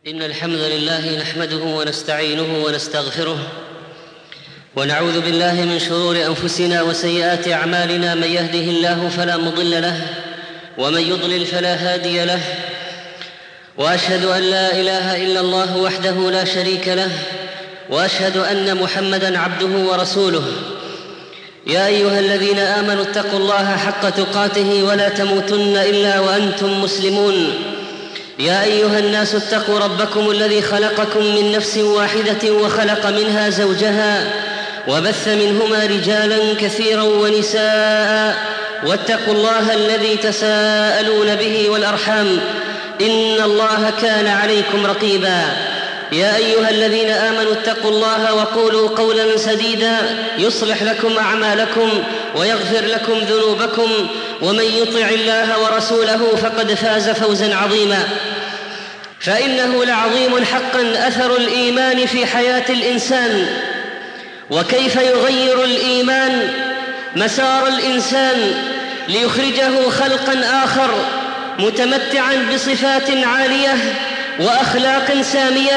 إن الحمد لله نحمده ونستعينه ونستغفره ونعوذ بالله من شرور أنفسنا وسيئات أعمالنا. من يهده الله فلا مضل له ومن يضلل فلا هادي له، وأشهد أن لا إله إلا الله وحده لا شريك له، وأشهد أن محمدًا عبده ورسوله. يا أيها الذين آمنوا اتقوا الله حق تقاته ولا تموتن إلا وأنتم مسلمون. يا أيها الناس اتقوا ربكم الذي خلقكم من نفس واحدة وخلق منها زوجها وبث منهما رجالا كثيرا ونساء، واتقوا الله الذي تساءلون به والأرحام إن الله كان عليكم رقيبا. يا أيها الذين آمنوا اتقوا الله وقولوا قولا سديدا يصلح لكم أعمالكم ويغفر لكم ذنوبكم، ومن يطع الله ورسوله فقد فاز فوزا عظيما. فإنه لعظيم حقا أثر الإيمان في حياة الإنسان، وكيف يغير الإيمان مسار الإنسان ليخرجه خلقا آخر متمتعا بصفات عالية وأخلاق سامية.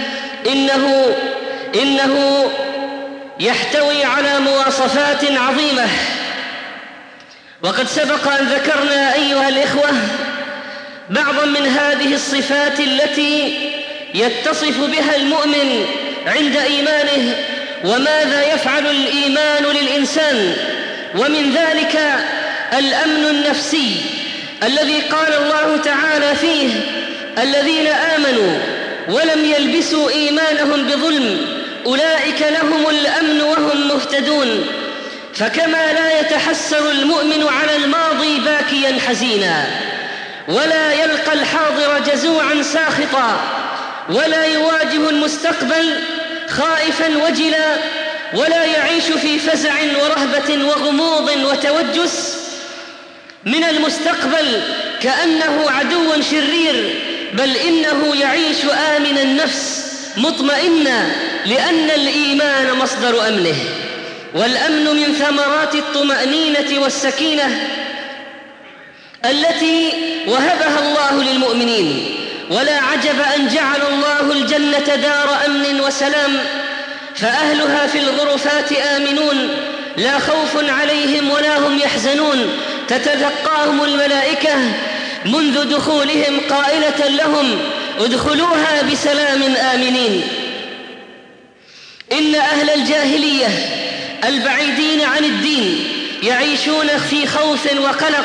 إنه يحتوي على مواصفات عظيمة، وقد سبق أن ذكرنا أيها الإخوة بعضا من هذه الصفات التي يتصف بها المؤمن عند إيمانه، وماذا يفعل الإيمان للإنسان. ومن ذلك الأمن النفسي الذي قال الله تعالى فيه: الذين آمنوا ولم يلبسوا إيمانهم بظلم أولئك لهم الأمن وهم مهتدون. فكما لا يتحسر المؤمن على الماضي باكيا حزينا، ولا يلقى الحاضر جزوعا ساخطا، ولا يواجه المستقبل خائفا وجلا، ولا يعيش في فزع ورهبة وغموض وتوجس من المستقبل كأنه عدو شرير، بل إنه يعيش آمن النفس مطمئنا، لأن الإيمان مصدر أمنه. والأمن من ثمرات الطمأنينة والسكينة التي وهبها الله للمؤمنين. ولا عجب أن جعل الله الجنة دار أمن وسلام، فأهلها في الغرفات آمنون لا خوف عليهم ولا هم يحزنون، تتلقاهم الملائكة منذ دخولهم قائلة لهم: ادخلوها بسلام آمنين. إن أهل الجاهلية البعيدين عن الدين يعيشون في خوف وقلق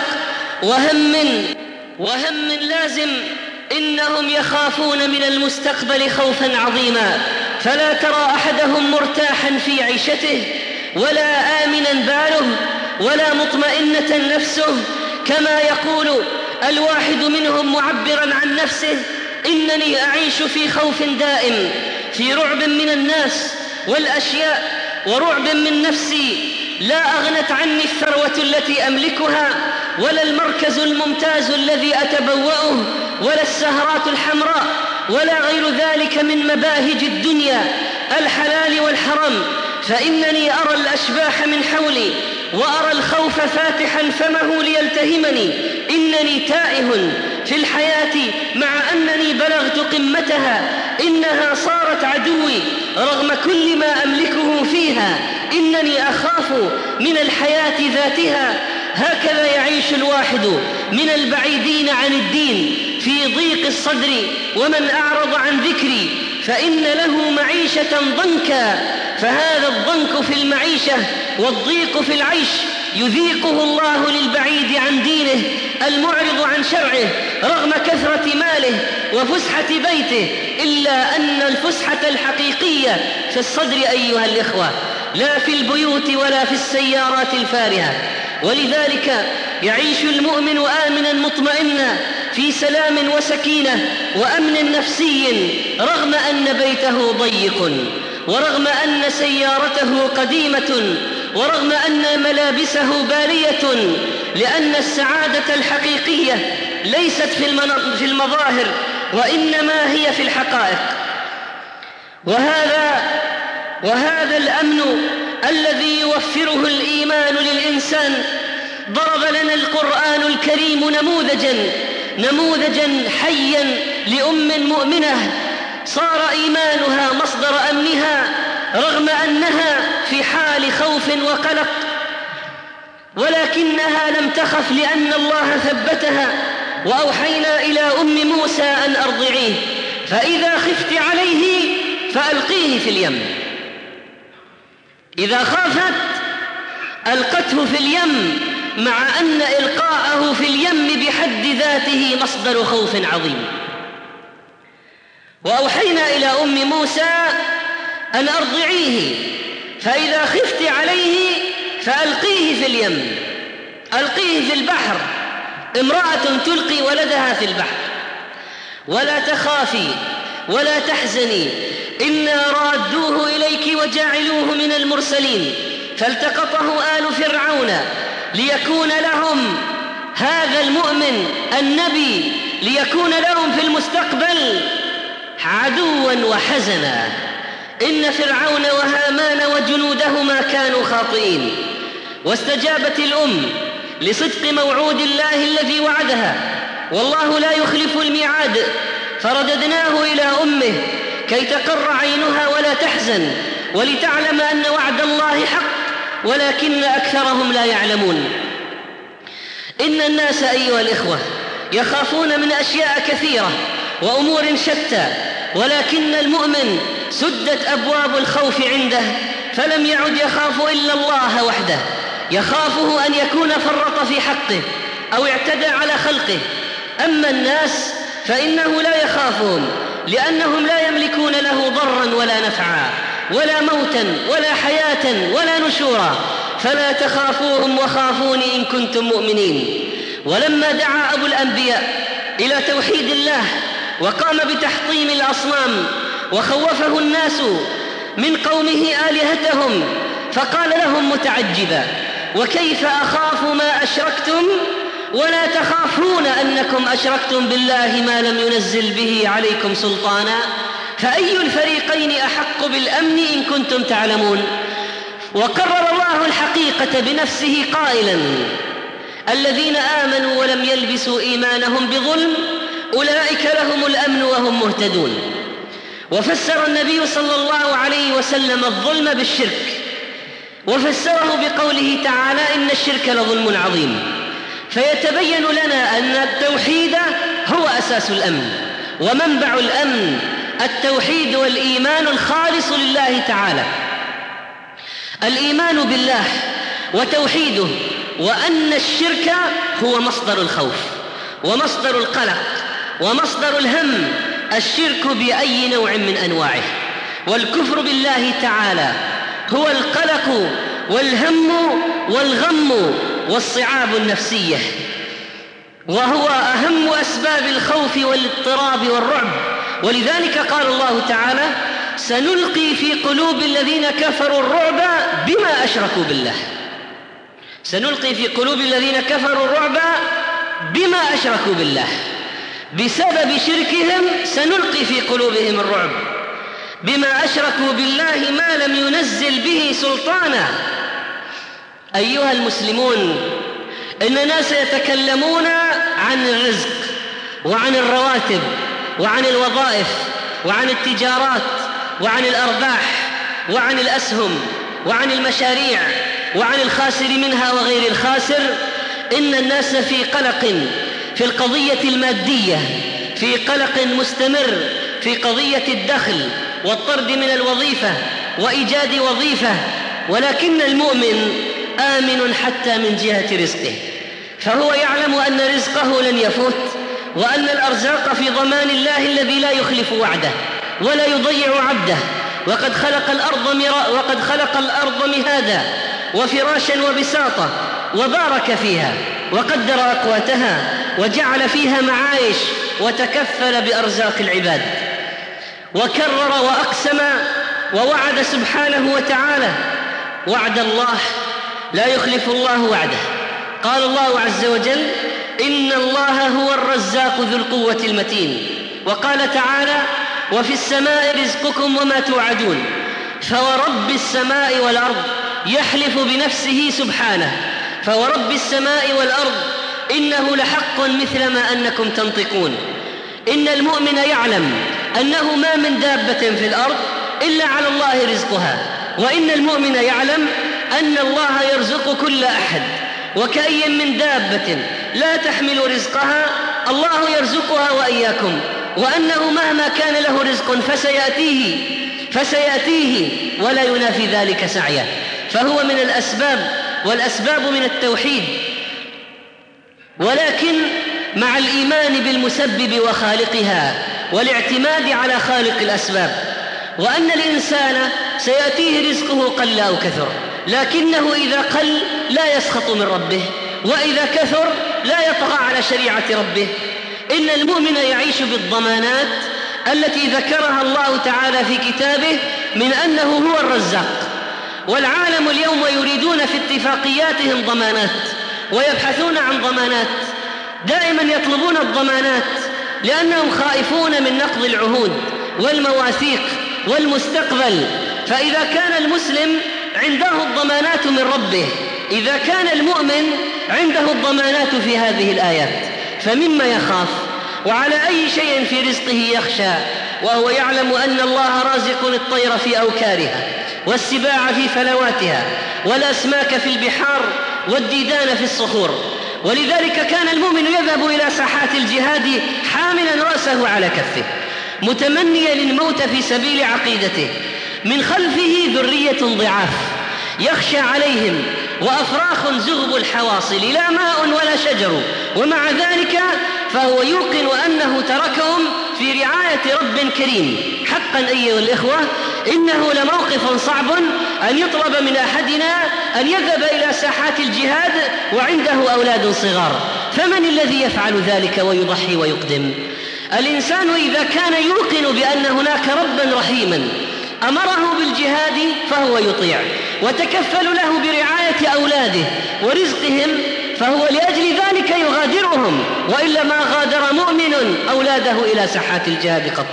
وهم لازم. إنهم يخافون من المستقبل خوفا عظيما، فلا ترى أحدهم مرتاحا في عيشته، ولا آمنا باله، ولا مطمئنة نفسه. كما يقول الواحد منهم معبرا عن نفسه: إنني أعيش في خوف دائم، في رعب من الناس والأشياء، ورعب من نفسي. لا أغنت عني الثروة التي أملكها، ولا المركز الممتاز الذي أتبوأه، ولا السهرات الحمراء، ولا غير ذلك من مباهج الدنيا الحلال والحرام. فإنني أرى الأشباح من حولي، وأرى الخوف فاتحا فمه ليلتهمني. إنني تائه في الحياة مع أنني بلغت قمتها، إنها صارت عدوي رغم كل ما أملكه فيها. إنني أخاف من الحياة ذاتها. هكذا يعيش الواحد من البعيدين عن الدين في ضيق الصدر. ومن أعرض عن ذكري فإن له معيشة ضنكا. فهذا الضنك في المعيشة والضيق في العيش يذيقه الله للبعيد عن دينه المعرض عن شرعه رغم كثرة ماله وفسحة بيته، إلا أن الفسحة الحقيقية في الصدر أيها الإخوة، لا في البيوت ولا في السيارات الفارهة. ولذلك يعيش المؤمن آمنا مطمئنا في سلام وسكينة وأمن نفسي، رغم أن بيته ضيق، ورغم أن سيارته قديمة، ورغم أن ملابسه بالية. لأن السعادة الحقيقية ليست في المظاهر، وإنما هي في الحقائق. وهذا الأمن الذي يوفره الإيمان للإنسان ضرب لنا القرآن الكريم نموذجا حيا لأم مؤمنة صار إيمانها مصدر أمنها رغم أنها في حال خوف وقلق، ولكنها لم تخف لأن الله ثبتها. وأوحينا إلى أم موسى أن أرضعيه، فإذا خفت عليه فألقيه في اليم. إذا خافت ألقته في اليم، مع أن إلقاءه في اليم بحد ذاته مصدر خوف عظيم. وأوحينا إلى أم موسى أن أرضعيه، فإذا خفت عليه فألقيه في اليم، ألقيه في البحر. امرأة تلقي ولدها في البحر. ولا تخافي ولا تحزني، إنا رادوه إليك وجاعلوه من المرسلين. فالتقطه آل فرعون ليكون لهم، هذا المؤمن النبي، ليكون لهم في المستقبل عدوا وحزنا. إن فرعون وهامان وجنودهما كانوا خاطئين. واستجابت الأم لصدق موعود الله الذي وعدها، والله لا يخلف الميعاد. فرددناه إلى أمه كي تقر عينها ولا تحزن، ولتعلم أن وعد الله حق، ولكن أكثرهم لا يعلمون. إن الناس أيها الإخوة يخافون من أشياء كثيرة وأمور شتى، ولكن المؤمن سدت أبواب الخوف عنده، فلم يعد يخاف إلا الله وحده. يخافه أن يكون فرط في حقه أو اعتدى على خلقه. أما الناس فإنه لا يخافهم، لأنهم لا يملكون له ضرا ولا نفعا، ولا موتا ولا حياة ولا نشورا، فلا تخافوهم وخافوني إن كنتم مؤمنين. ولما دعا أبو الأنبياء إلى توحيد الله وقام بتحطيم الأصنام، وخوفه الناس من قومه آلهتهم، فقال لهم متعجبا: وكيف أخاف ما أشركتم ولا تخافون أنكم أشركتم بالله ما لم ينزل به عليكم سلطانا، فأي الفريقين أحق بالأمن إن كنتم تعلمون. وقرر الله الحقيقة بنفسه قائلا: الذين آمنوا ولم يلبسوا إيمانهم بظلم أولئك لهم الأمن وهم مهتدون. وفسر النبي صلى الله عليه وسلم الظلم بالشرك، وفسره بقوله تعالى: إن الشرك لظلم عظيم. فيتبين لنا أن التوحيد هو أساس الأمن ومنبع الأمن، التوحيد والإيمان الخالص لله تعالى. الإيمان بالله وتوحيده، وأن الشرك هو مصدر الخوف ومصدر القلق ومصدر الهم، الشرك بأي نوع من أنواعه. والكفر بالله تعالى هو القلق والهم والغم والصعاب النفسية، وهو أهم أسباب الخوف والاضطراب والرعب. ولذلك قال الله تعالى: سنلقي في قلوب الذين كفروا الرعب بما أشركوا بالله. سنلقي في قلوب الذين كفروا الرعب بما أشركوا بالله، بسبب شركهم سنلقي في قلوبهم الرعب بما أشركوا بالله ما لم ينزل به سلطانا. أيها المسلمون، إن ناس يتكلمون عن الرزق وعن الرواتب وعن الوظائف وعن التجارات وعن الأرباح وعن الأسهم وعن المشاريع وعن الخاسر منها وغير الخاسر. إن الناس في قلق في القضية المادية، في قلق مستمر في قضية الدخل والطرد من الوظيفة وإيجاد وظيفة، ولكن المؤمن آمن حتى من جهة رزقه، فهو يعلم أن رزقه لن يفوت، وأن الأرزاق في ضمان الله الذي لا يخلف وعده ولا يضيع عبده. وقد خلق الأرض مهادا وفراشا وبساطا، وبارك فيها وقدر أقواتها وجعل فيها معايش وتكفل بأرزاق العباد. وكرر وأقسم ووعد سبحانه وتعالى: وعد الله لا يخلف الله وعده. قال الله عز وجل: إن الله هو الرزاق ذو القوة المتين. وقال تعالى: وفي السماء رزقكم وما توعدون. فورب السماء والأرض يحلف بنفسه سبحانه، فورب السماء والأرض إنه لحق مثل ما أنكم تنطقون. إن المؤمن يعلم أنه ما من دابة في الأرض إلا على الله رزقها، وإن المؤمن يعلم أن الله يرزق كل أحد، وكأي من دابة لا تحمل رزقها الله يرزقها وإياكم، وأنه مهما كان له رزق فسيأتيه ولا ينافي ذلك سعيه، فهو من الأسباب، والأسباب من التوحيد، ولكن مع الإيمان بالمسبب وخالقها والاعتماد على خالق الأسباب، وأن الإنسان سيأتيه رزقه قل أو كثر، لكنه إذا قل لا يسخط من ربه، وإذا كثر لا يطغى على شريعة ربه. إن المؤمن يعيش بالضمانات التي ذكرها الله تعالى في كتابه من أنه هو الرزاق. والعالم اليوم يريدون في اتفاقياتهم ضمانات، ويبحثون عن ضمانات، دائما يطلبون الضمانات لأنهم خائفون من نقض العهود والمواثيق والمستقبل. فإذا كان المسلم عنده الضمانات من ربه، إذا كان المؤمن عنده الضمانات في هذه الآيات، فمما يخاف؟ وعلى أي شيء في رزقه يخشى وهو يعلم أن الله رازق الطير في أوكارها، والسباع في فلواتها، والأسماك في البحار، والديدان في الصخور. ولذلك كان المؤمن يذهب إلى ساحات الجهاد حاملا رأسه على كفه، متمنيا الموت في سبيل عقيدته. من خلفه ذرية ضعاف يخشى عليهم، وأفراخ زغب الحواصل لا ماء ولا شجر، ومع ذلك فهو يوقن أنه تركهم في رعاية رب كريم. حقا أيها الإخوة، إنه لموقف صعب أن يطلب من أحدنا أن يذهب إلى ساحات الجهاد وعنده أولاد صغار، فمن الذي يفعل ذلك ويضحي ويقدم؟ الإنسان إذا كان يوقن بأن هناك ربا رحيما أمره بالجهاد فهو يطيع، وتكفل له برعاية أولاده ورزقهم، فهو لأجل ذلك يغادرهم، وإلا ما غادر مؤمن أولاده إلى ساحات الجهاد قط.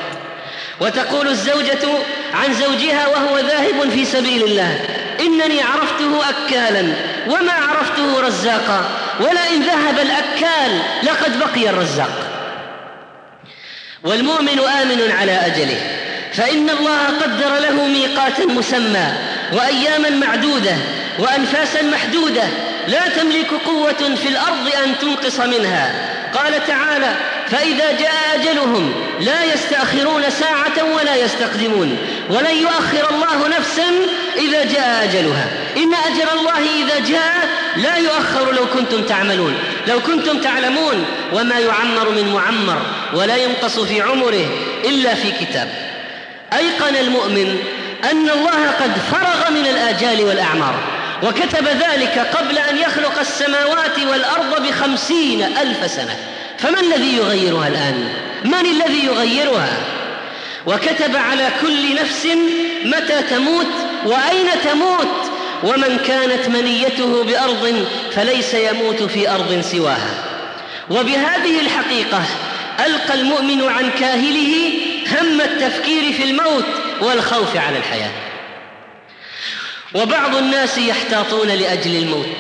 وتقول الزوجة عن زوجها وهو ذاهب في سبيل الله: إنني عرفته أكالا وما عرفته رزاقا، ولئن ذهب الأكال لقد بقي الرزاق. والمؤمن آمن على أجله، فإن الله قدر له ميقاتا مسمى وأياما معدودة وأنفاسا محدودة لا تملك قوة في الأرض أن تنقص منها. قال تعالى: فإذا جاء أجلهم لا يستأخرون ساعة ولا يستقدمون، ولن يؤخر الله نفسا إذا جاء أجلها، إن أجل الله إذا جاء لا يؤخر. لو كنتم تعلمون وما يعمر من معمر ولا ينقص في عمره إلا في كتاب. أيقن المؤمن أن الله قد فرغ من الآجال والأعمار، وكتب ذلك قبل أن يخلق السماوات والأرض 50,000 سنة، فمن الذي يغيرها الآن؟ من الذي يغيرها؟ وكتب على كل نفس متى تموت وأين تموت، ومن كانت منيته بأرض فليس يموت في أرض سواها. وبهذه الحقيقة ألقى المؤمن عن كاهله هم التفكير في الموت والخوف على الحياة. وبعض الناس يحتاطون لأجل الموت،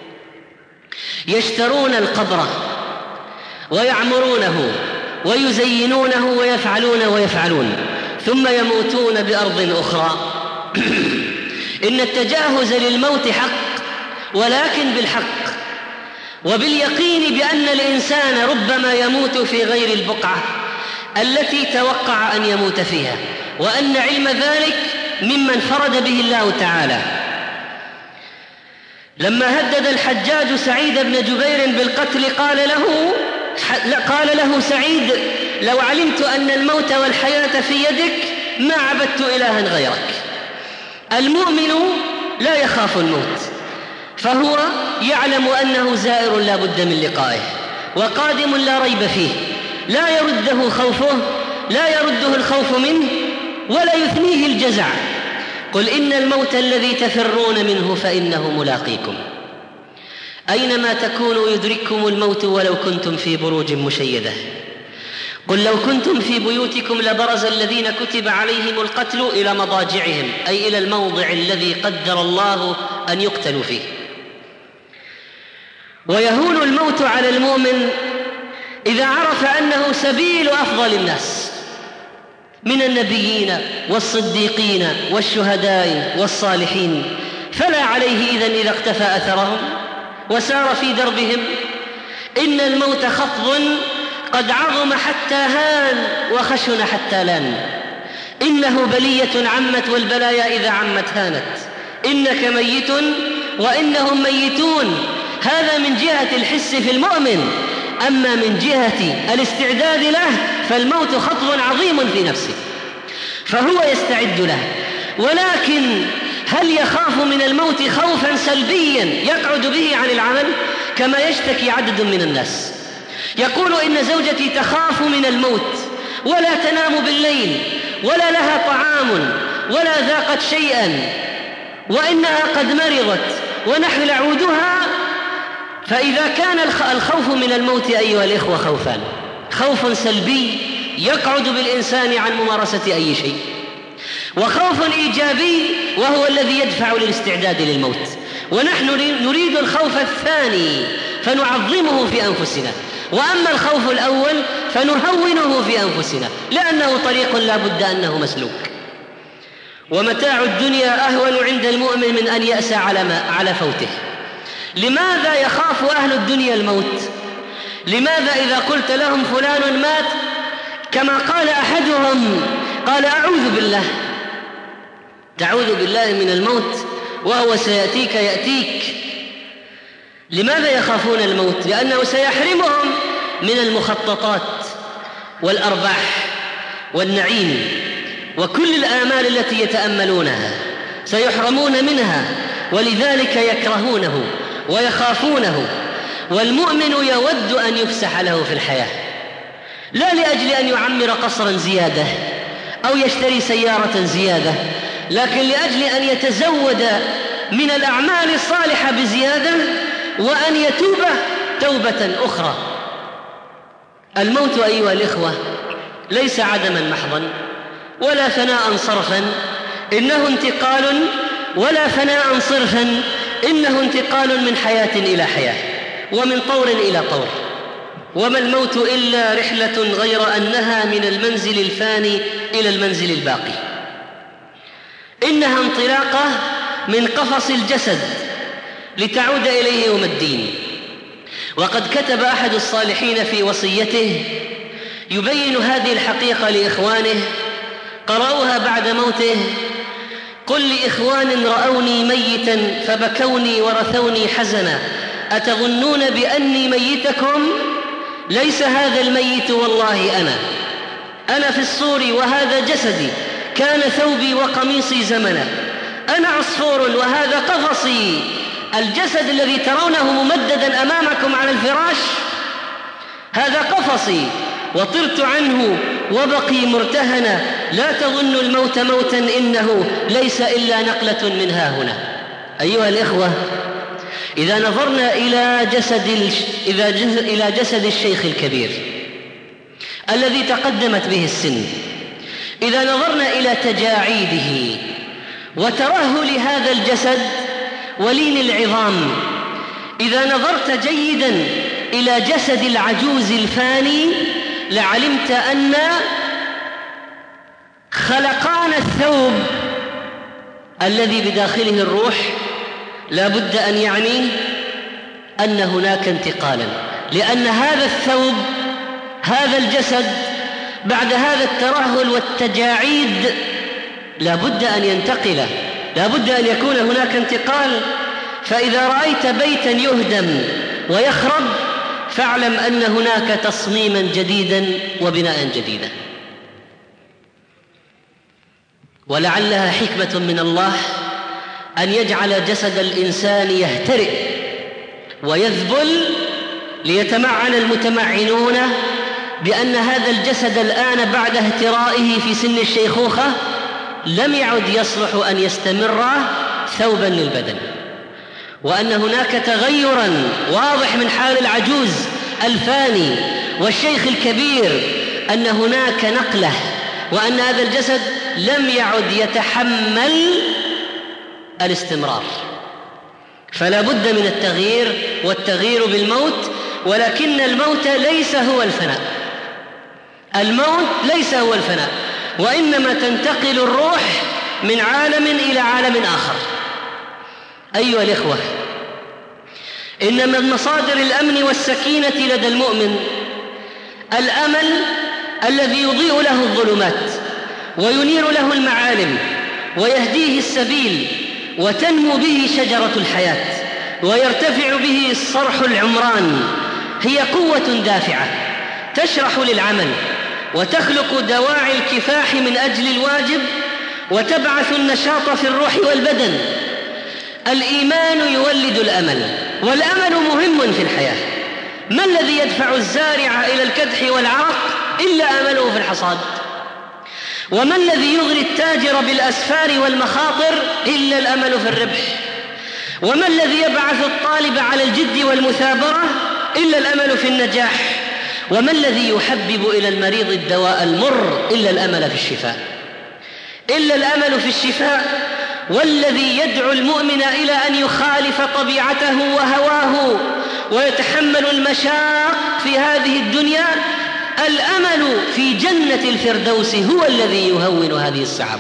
يشترون القبر ويعمرونه ويزينونه ويفعلون ثم يموتون بأرض أخرى. إن التجاهز للموت حق، ولكن بالحق وباليقين بأن الإنسان ربما يموت في غير البقعة التي توقع أن يموت فيها، وأن علم ذلك ممن فرد به الله تعالى. لما هدد الحجاج سعيد بن جبير بالقتل قال له سعيد: لو علمت أن الموت والحياة في يدك ما عبدت إلها غيرك. المؤمن لا يخاف الموت، فهو يعلم أنه زائر لا بد من لقائه، وقادم لا ريب فيه، لا يرده الخوف منه ولا يثنيه الجزع. قل إن الموت الذي تفرون منه فإنه ملاقيكم، أينما تكونوا يدرككم الموت ولو كنتم في بروج مشيدة. قل لو كنتم في بيوتكم لبرز الذين كتب عليهم القتل إلى مضاجعهم، أي إلى الموضع الذي قدر الله أن يقتلوا فيه. ويهون الموت على المؤمن إذا عرف أنه سبيل أفضل الناس، من النبيين والصديقين والشهداء والصالحين، فلا عليه إذا اقتفى أثرهم وسار في دربهم. إن الموت خفض قد عظم حتى هان وخشن حتى لان. إنه بلية عمت والبلايا إذا عمت هانت. إنك ميت وإنهم ميتون. هذا من جهة الحس في المؤمن. أما من جهة الاستعداد له فالموت خطب عظيم في نفسه، فهو يستعد له. ولكن هل يخاف من الموت خوفا سلبيا يقعد به عن العمل كما يشتكي عدد من الناس؟ يقول إن زوجتي تخاف من الموت ولا تنام بالليل ولا لها طعام ولا ذاقت شيئا وإنها قد مرضت ونحن نعودها. فإذا كان الخوف من الموت أيها الإخوة خوفان: خوف سلبي يقعد بالإنسان عن ممارسة أي شيء، وخوف إيجابي وهو الذي يدفع للاستعداد للموت. ونحن نريد الخوف الثاني فنعظمه في أنفسنا، وأما الخوف الأول فنهونه في أنفسنا لأنه طريق لا بد أنه مسلوك. ومتاع الدنيا أهون عند المؤمن من أن يأسى على فوته. لماذا يخاف أهل الدنيا الموت؟ لماذا إذا قلت لهم فلان مات كما قال أحدهم قال أعوذ بالله، تعوذ بالله من الموت وهو سيأتيك يأتيك. لماذا يخافون الموت؟ لأنه سيحرمهم من المخططات والأرباح والنعيم وكل الآمال التي يتأملونها، سيحرمون منها، ولذلك يكرهونه ويخافونه. والمؤمن يود أن يفسح له في الحياة، لا لأجل أن يعمر قصرا زيادة أو يشتري سيارة زيادة، لكن لأجل أن يتزود من الأعمال الصالحة بزيادة وأن يتوب توبة أخرى. الموت أيها الإخوة ليس عدما محضا ولا فناء صرفا، إنه انتقال، ولا فناء صرفا، إنه انتقال من حياة إلى حياة ومن طور إلى طور. وما الموت إلا رحلة غير أنها من المنزل الفاني إلى المنزل الباقي. إنها انطلاقة من قفص الجسد لتعود إليه يوم الدين. وقد كتب أحد الصالحين في وصيته يبين هذه الحقيقة لإخوانه قرأوها بعد موته: قل لإخوان رأوني ميتا فبكوني ورثوني حزنا أتظنون بأني ميتكم؟ ليس هذا الميت والله أنا في الصور وهذا جسدي، كان ثوبي وقميصي زمنا، أنا عصفور وهذا قفصي. الجسد الذي ترونه ممددا أمامكم على الفراش هذا قفصي، وطرت عنه وبقي مرتهنا. لا تظن الموت موتا، إنه ليس إلا نقلة من ها هنا. أيها الإخوة، إذا نظرنا إلى جسد الشيخ الكبير الذي تقدمت به السن، إذا نظرنا إلى تجاعيده وترهل هذا الجسد ولين العظام، إذا نظرت جيدا إلى جسد العجوز الفاني لعلمت أن خلقان الثوب الذي بداخله الروح لا بد أن يعني أن هناك انتقالا، لأن هذا الثوب، هذا الجسد بعد هذا الترهل والتجاعيد لا بد أن ينتقل، لا بد أن يكون هناك انتقال. فإذا رأيت بيتا يهدم ويخرب فاعلم أن هناك تصميما جديدا وبناء جديدا. ولعلها حكمة من الله أن يجعل جسد الإنسان يهترئ ويذبل ليتمعن المتمعنون بأن هذا الجسد الآن بعد اهترائه في سن الشيخوخة لم يعد يصلح أن يستمر ثوبا للبدن، وأن هناك تغيرا واضح من حال العجوز الفاني والشيخ الكبير، أن هناك نقلة، وأن هذا الجسد لم يعد يتحمل الاستمرار. فلا بد من التغيير، والتغيير بالموت. ولكن الموت ليس هو الفناء، الموت ليس هو الفناء. وإنما تنتقل الروح من عالم إلى عالم آخر. أيها الإخوة، إن من مصادر الأمن والسكينة لدى المؤمن الأمل الذي يضيء له الظلمات وينير له المعالم ويهديه السبيل وتنمو به شجرة الحياة ويرتفع به الصرح العمران، هي قوة دافعة تشرح للعمل وتخلق دواعي الكفاح من أجل الواجب وتبعث النشاط في الروح والبدن. الإيمان يولد الأمل، والأمل مهم في الحياة. ما الذي يدفع الزارع إلى الكدح والعرق إلا أمله في الحصاد؟ وما الذي يغري التاجر بالأسفار والمخاطر إلا الأمل في الربح؟ وما الذي يبعث الطالب على الجد والمثابرة إلا الأمل في النجاح؟ وما الذي يحبب إلى المريض الدواء المر إلا الأمل في الشفاء؟ إلا الأمل في الشفاء. والذي يدعو المؤمن إلى أن يخالف طبيعته وهواه ويتحمل المشاق في هذه الدنيا الأمل في جنة الفردوس هو الذي يهون هذه الصعاب.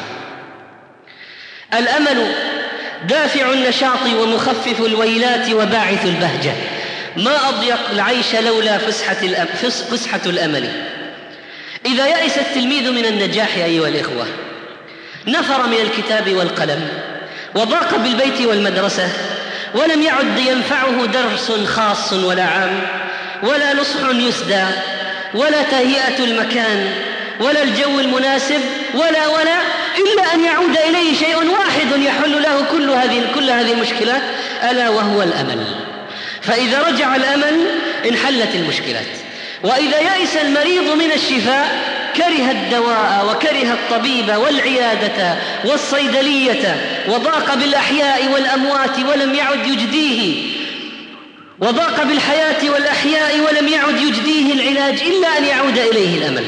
الأمل دافع النشاط ومخفف الويلات وباعث البهجة. ما أضيق العيش لولا فسحة الأمل. إذا يأس التلميذ من النجاح أيها الإخوة، نفر من الكتاب والقلم وضاق بالبيت والمدرسة، ولم يعد ينفعه درس خاص ولا عام ولا نصح يسدى ولا تهيئة المكان ولا الجو المناسب ولا إلا أن يعود إليه شيء واحد يحل له كل هذه المشكلات، ألا وهو الأمل. فإذا رجع الأمل انحلت المشكلات. وإذا يأس المريض من الشفاء كره الدواء وكره الطبيب والعيادة والصيدلية وضاق بالأحياء والأموات ولم يعد يجديه، وضاق بالحياة والأحياء ولم يعد يجديه العلاج إلا أن يعود إليه الأمل.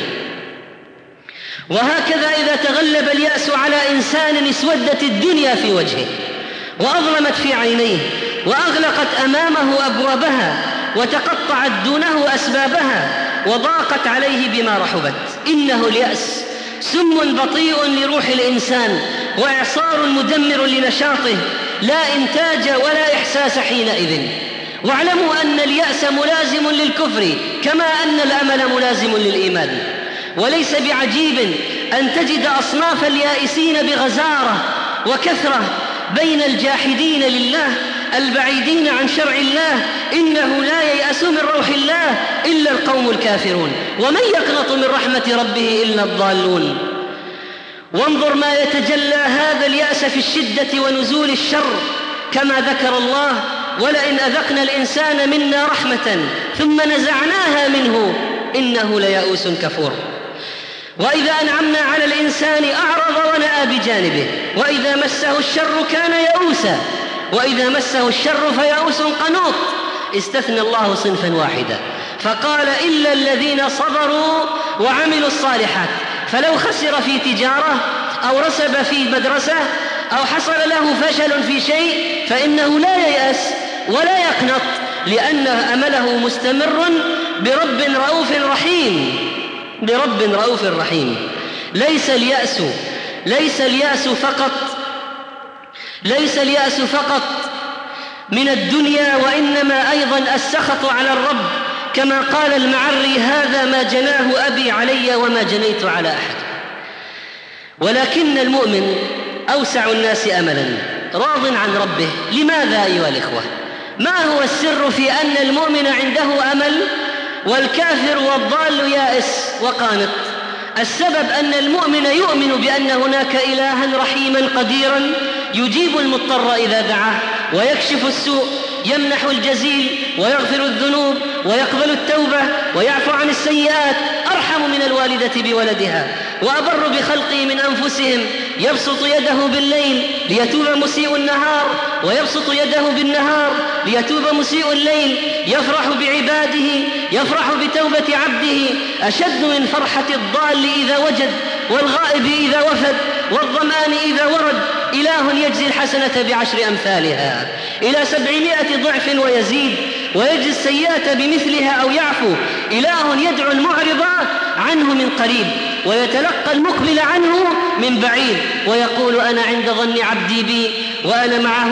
وهكذا إذا تغلب اليأس على إنسان اسودت الدنيا في وجهه وأظلمت في عينيه وأغلقت أمامه أبوابها وتقطعت دونه أسبابها وضاقت عليه بما رحبت، إنه اليأس سم بطيء لروح الإنسان وإعصار مدمر لنشاطه، لا إنتاج ولا إحساس حينئذ. واعلموا أن اليأس ملازم للكفر كما أن الأمل ملازم للإيمان. وليس بعجيب أن تجد أصناف اليائسين بغزارة وكثرة بين الجاحدين لله البعيدين عن شرع الله. إنه لا ييأس من روح الله إلا القوم الكافرون، ومن يقنط من رحمة ربه إلا الضالون. وانظر ما يتجلى هذا اليأس في الشدة ونزول الشر، كما ذكر الله: ولئن أذقنا الإنسان منا رحمة ثم نزعناها منه إنه ليئوس كفور. وإذا أنعمنا على الإنسان أعرض ونأى بجانبه، وإذا مسه الشر كان يئوسا، وإذا مسه الشر فيئوس قنوط. استثنى الله صنفا واحدا فقال: إلا الذين صبروا وعملوا الصالحات. فلو خسر في تجارة أو رسب في مدرسة أو حصل له فشل في شيء فإنه لا ييأس ولا يقنط، لأن أمله مستمر برب رؤوف رحيم. ليس اليأس فقط من الدنيا، وإنما أيضا السخط على الرب، كما قال المعري: هذا ما جناه أبي علي وما جنيت على أحد. ولكن المؤمن أوسع الناس أملا، راض عن ربه. لماذا أيها الإخوة؟ ما هو السر في أن المؤمن عنده أمل والكافر والضال يائس وقانط؟ السبب أن المؤمن يؤمن بأن هناك إلها رحيما قديرا يجيب المضطر إذا دعاه ويكشف السوء، يمنح الجزيل ويغفر الذنوب ويقبل التوبة ويعفو عن السيئات، أرحم من الوالدة بولدها وأبر بخلقه من أنفسهم، يبسط يده بالليل ليتوب مسيء النهار ويبسط يده بالنهار ليتوب مسيء الليل، يفرح بعباده، يفرح بتوبة عبده أشد من فرحة الضال إذا وجد والغائب إذا وفد والظمآن إذا ورد. إله يجزي الحسنة ب10 أمثالها إلى 700 ضعف ويزيد، ويجزي السيئة بمثلها أو يعفو. إله يدعو المعرض عنه من قريب، ويتلقى المقبل عنه من بعيد ويقول أنا عند ظن عبدي بي وأنا معه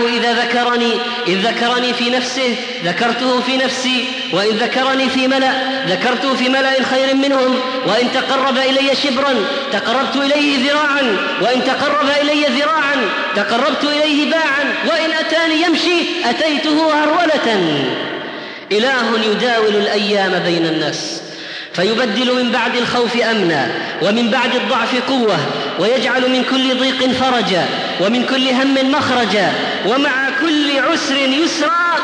إذ ذكرني في نفسه ذكرته في نفسي، وإذ ذكرني في ملأ ذكرته في ملأ خير منهم، وإن تقرب إلي شبرا تقربت إليه ذراعا، وإن تقرب إلي ذراعا تقربت إليه باعا، وإن أتاني يمشي أتيته هرولة. إله يداول الأيام بين الناس فيبدل من بعد الخوف أمنا ومن بعد الضعف قوة، ويجعل من كل ضيق فرجا ومن كل هم مخرجا، ومع كل عسر يسرا،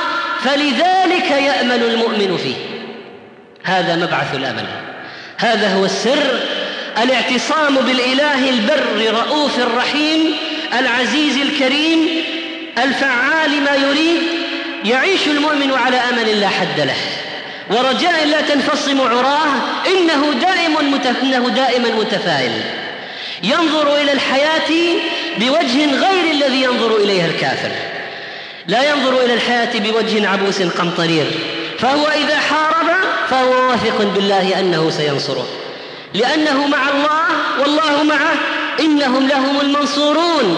فلذلك يأمل المؤمن فيه. هذا مبعث الأمل، هذا هو السر، الاعتصام بالإله البر رؤوف الرحيم العزيز الكريم الفعال ما يريد. يعيش المؤمن على أمل لا حد له ورجاء لا تنفصم عراه، إنه دائما متفائل، ينظر إلى الحياة بوجه غير الذي ينظر إليها الكافر، لا ينظر إلى الحياة بوجه عبوس قمطرير، فهو إذا حارب فهو واثق بالله أنه سينصره، لأنه مع الله والله معه، إنهم لهم المنصورون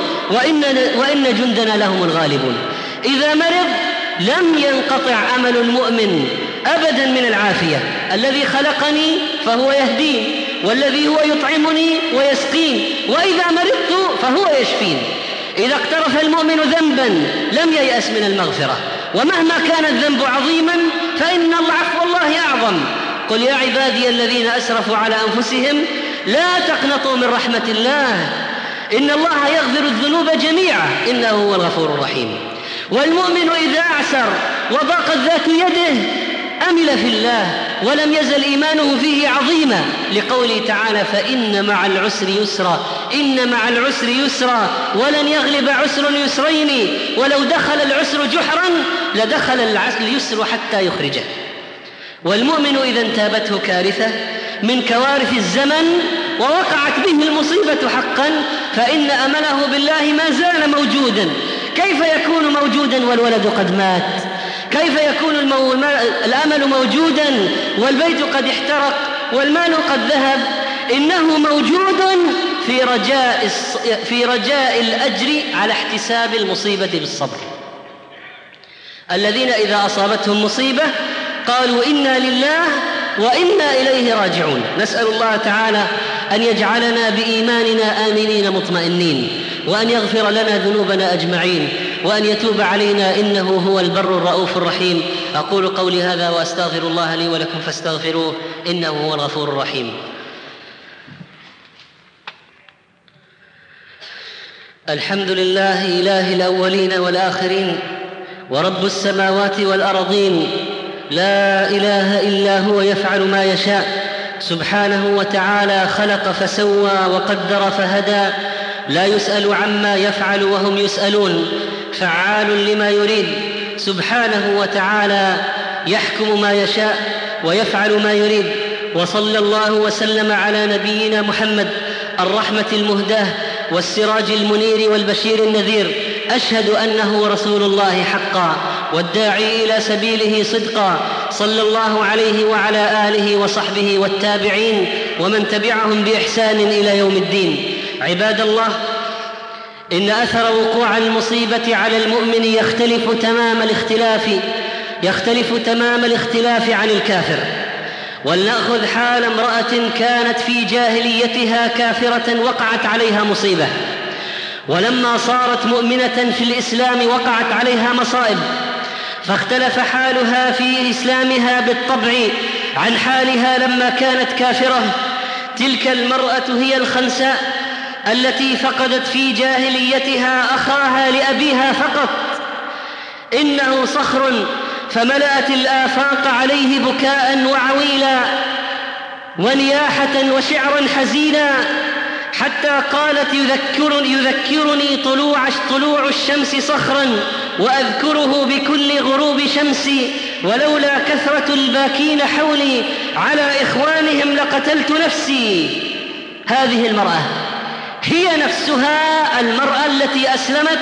وإن جندنا لهم الغالبون. إذا مرض لم ينقطع أمل المؤمن أبدا من العافية، الذي خلقني فهو يهدين، والذي هو يطعمني ويسقين، وإذا مرضت فهو يشفين. إذا اقترف المؤمن ذنبا لم ييأس من المغفرة، ومهما كان الذنب عظيما فإن العفو الله أعظم. قل يا عبادي الذين أسرفوا على أنفسهم لا تقنطوا من رحمة الله إن الله يغفر الذنوب جميعا إنه هو الغفور الرحيم. والمؤمن إذا أعسر وضاقت ذات يده أمل في الله ولم يزل إيمانه فيه عظيما، لقوله تعالى فإن مع العسر يسرا، إن مع العسر يسرا ولن يغلب عسر يسرين، ولو دخل العسر جحرا لدخل اليسر حتى يخرجه. والمؤمن إذا انتابته كارثة من كوارث الزمن ووقعت به المصيبة حقا فإن أمله بالله ما زال موجودا. كيف يكون موجودا والولد قد مات؟ كيف يكون الأمل موجودا والبيت قد احترق والمال قد ذهب؟ إنه موجود في رجاء الأجر على احتساب المصيبة بالصبر. الذين إذا أصابتهم مصيبة قالوا إنا لله وإنا إليه راجعون. نسأل الله تعالى أن يجعلنا بإيماننا آمنين مطمئنين، وأن يغفر لنا ذنوبنا أجمعين، وأن يتوب علينا إنه هو البر الرؤوف الرحيم. أقول قولي هذا وأستغفر الله لي ولكم فاستغفروه إنه هو الغفور الرحيم. الحمد لله إله الأولين والآخرين ورب السماوات والأرضين، لا إله إلا هو يفعل ما يشاء سبحانه وتعالى، خلق فسوى وقدر فهدى، لا يسأل عما يفعل وهم يسألون، فعال لما يريد سبحانه وتعالى، يحكم ما يشاء ويفعل ما يريد. وصلى الله وسلم على نبينا محمد الرحمة المهداة والسراج المنير والبشير النذير، أشهد أنه رسول الله حقا والداعي إلى سبيله صدقا، صلى الله عليه وعلى آله وصحبه والتابعين ومن تبعهم بإحسان إلى يوم الدين. عباد الله، إن أثر وقوع المصيبة على المؤمن يختلف تمام الاختلاف عن الكافر. ولنأخذ حال امرأة كانت في جاهليتها كافرة وقعت عليها مصيبة، ولما صارت مؤمنة في الإسلام وقعت عليها مصائب، فاختلف حالها في إسلامها بالطبع عن حالها لما كانت كافرة. تلك المرأة هي الخنساء التي فقدت في جاهليتها أخاها لأبيها فقط، إنه صخر فملأت الآفاق عليه بكاء وعويلا ونياحة وشعرا حزينا، حتى قالت يذكرني طلوع الشمس صخرا وأذكره بكل غروب شمسي، ولولا كثرة الباكين حولي على إخوانهم لقتلت نفسي. هذه المرأة هي نفسها المرأة التي أسلمت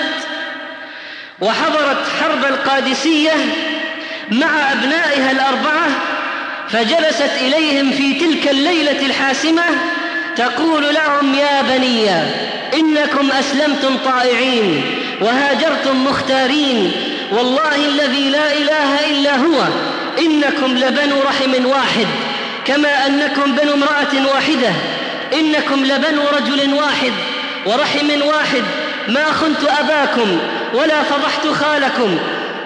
وحضرت حرب القادسية مع أبنائها الأربعة، فجلست إليهم في تلك الليلة الحاسمة تقول لهم: يا بني إنكم أسلمتم طائعين وهاجرتم مختارين، والله الذي لا إله إلا هو إنكم لبنو رحم واحد، كما أنكم بنو امرأة واحدة، إنكم لبنو رجل واحد ورحم واحد، ما خنت أباكم ولا فضحت خالكم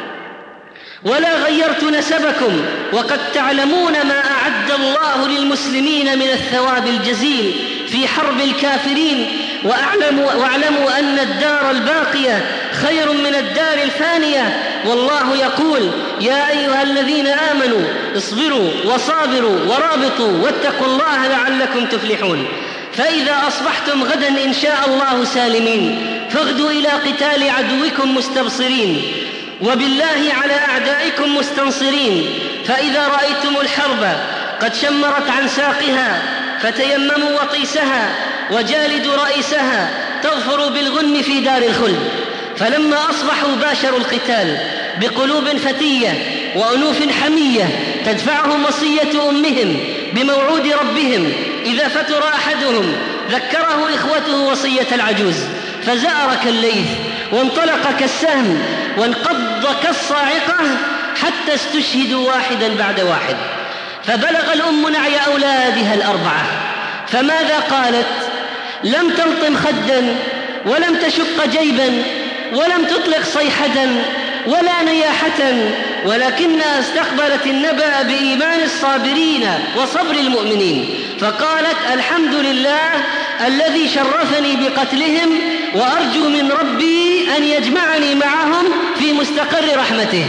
ولا غيرت نسبكم، وقد تعلمون ما أعد الله للمسلمين من الثواب الجزيل في حرب الكافرين، واعلموا أن الدار الباقية خير من الدار الفانية، والله يقول: يا أيها الذين آمنوا اصبروا وصابروا ورابطوا واتقوا الله لعلكم تفلحون. فإذا أصبحتم غدا إن شاء الله سالمين فاغدوا إلى قتال عدوكم مستبصرين، وبالله على أعدائكم مستنصرين. فإذا رأيتم الحرب قد شمرت عن ساقها فتيمموا وطيسها وجالدوا رئيسها تظفر بالغنم في دار الخلد. فلما أصبحوا باشروا القتال بقلوب فتية وأنوف حمية تدفعهم وصية أمهم بموعود ربهم. إذا فتر أحدهم ذكره إخوته وصية العجوز، فزأر كالليث وانطلق كالسهم وانقض كالصاعقة حتى استشهدوا واحدا بعد واحد. فبلغ الأم نعي أولادها الأربعة، فماذا قالت؟ لم تلطم خدا ولم تشق جيبا ولم تطلق صيحة ولا نياحة، ولكنها استقبلت النبأ بإيمان الصابرين وصبر المؤمنين، فقالت: الحمد لله الذي شرفني بقتلهم، وأرجو من ربي أن يجمعني معهم في مستقر رحمته.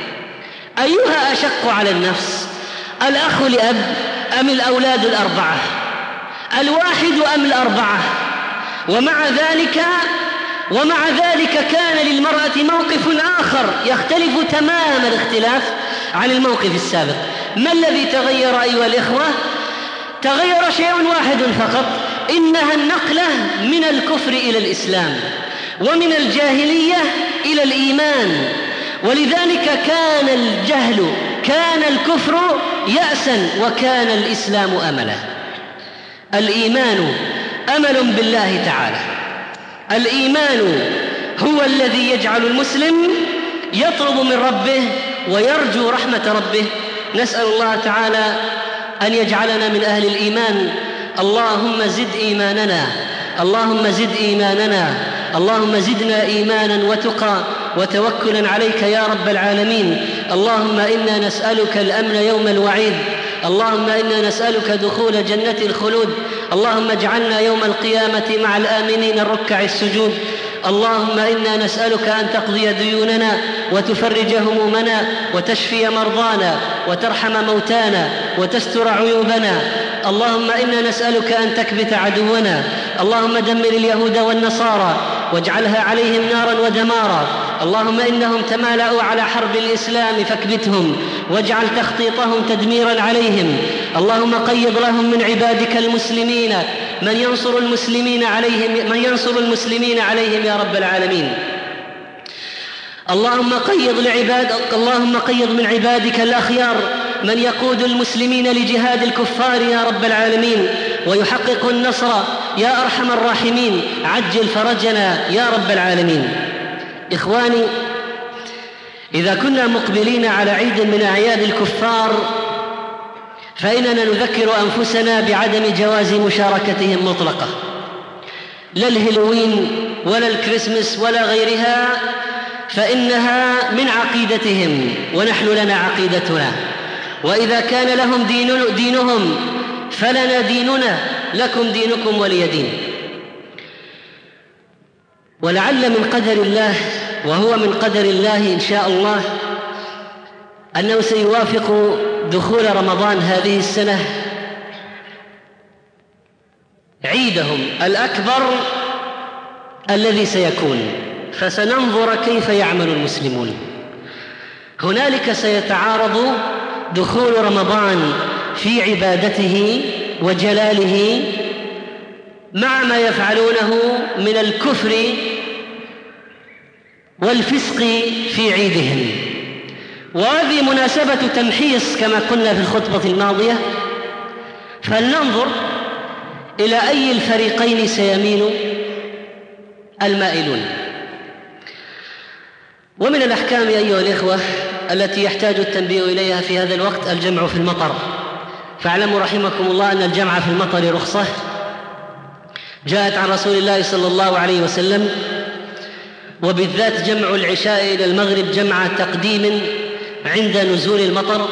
أيها أشق على النفس، الأخ لأب أم الأولاد الأربعة؟ الواحد أم الأربعة؟ ومع ذلك كان للمرأة موقف آخر يختلف تمام الاختلاف عن الموقف السابق. ما الذي تغير أيها الإخوة؟ تغير شيء واحد فقط، إنها النقلة من الكفر إلى الإسلام ومن الجاهلية إلى الإيمان. ولذلك كان الجهل، كان الكفر يأسا، وكان الإسلام أملا. الإيمان أمل بالله تعالى، الإيمان هو الذي يجعل المسلم يطلب من ربه ويرجو رحمة ربه. نسأل الله تعالى أن يجعلنا من أهل الإيمان. اللهم زد إيماننا، اللهم زد إيماننا، اللهم زدنا إيمانا وتقى وتوكلا عليك يا رب العالمين. اللهم إنا نسألك الأمن يوم الوعيد، اللهم إنا نسألك دخول جنة الخلود، اللهم اجعلنا يوم القيامة مع الآمنين الركع السجود. اللهم إنا نسألك أن تقضي ديوننا وتفرج همومنا وتشفي مرضانا وترحم موتانا وتستر عيوبنا. اللهم إنا نسألك أن تكبت عدونا، اللهم دمر اليهود والنصارى واجعلها عليهم نارا ودمارا. اللهم إنهم تمالأوا على حرب الإسلام فاكبتهم واجعل تخطيطهم تدميرا عليهم. اللهم قيض لهم من عبادك المسلمين من ينصر المسلمين عليهم يا رب العالمين. اللهم قيض من عبادك الأخيار من يقود المسلمين لجهاد الكفار يا رب العالمين ويحقق النصر يا أرحم الراحمين. عجل فرجنا يا رب العالمين. إخواني، إذا كنا مقبلين على عيد من أعياد الكفار فإننا نذكر أنفسنا بعدم جواز مشاركتهم مطلقة، لا الهالوين ولا الكريسماس ولا غيرها، فإنها من عقيدتهم ونحن لنا عقيدتنا. وإذا كان لهم دينهم فلنا ديننا، لكم دينكم ولي دين. ولعل من قدر الله، وهو من قدر الله إن شاء الله، أنه سيوافق دخول رمضان هذه السنة عيدهم الأكبر الذي سيكون، فسننظر كيف يعمل المسلمون. هنالك سيتعارض دخول رمضان في عبادته وجلاله مع ما يفعلونه من الكفر والفسق في عيدهم. وهذه مناسبة تمحيص كما قلنا في الخطبة الماضية، فلننظر إلى أي الفريقين سيميل المائلون. ومن الأحكام أيها الإخوة التي يحتاج التنبيه إليها في هذا الوقت الجمع في المطر. فاعلموا رحمكم الله أن الجمع في المطر رخصة جاءت عن رسول الله صلى الله عليه وسلم، وبالذات جمع العشاء إلى المغرب جمع تقديم عند نزول المطر.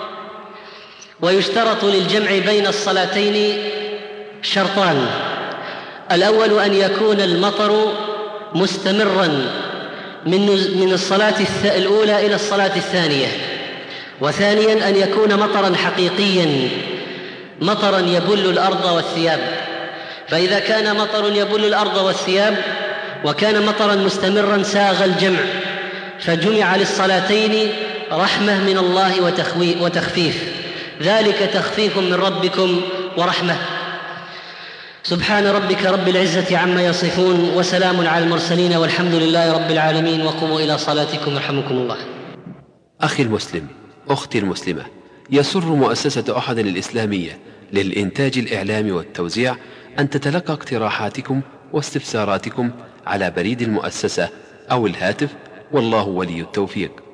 ويشترط للجمع بين الصلاتين شرطان: الأول أن يكون المطر مستمرا من الصلاة الأولى إلى الصلاة الثانية، وثانيا أن يكون مطرا حقيقيا، مطرا يبل الأرض والثياب. فإذا كان مطر يبل الأرض والثياب وكان مطرا مستمرا ساغ الجمع، فجمع للصلاتين رحمة من الله وتخفيف، ذلك تخفيف من ربكم ورحمة. سبحان ربك رب العزة عما يصفون، وسلام على المرسلين، والحمد لله رب العالمين، وقوموا إلى صلاتكم يرحمكم الله. أخي المسلم، أختي المسلمة، يسر مؤسسة أحد الإسلامية للإنتاج الإعلامي والتوزيع أن تتلقى اقتراحاتكم واستفساراتكم على بريد المؤسسة أو الهاتف، والله ولي التوفيق.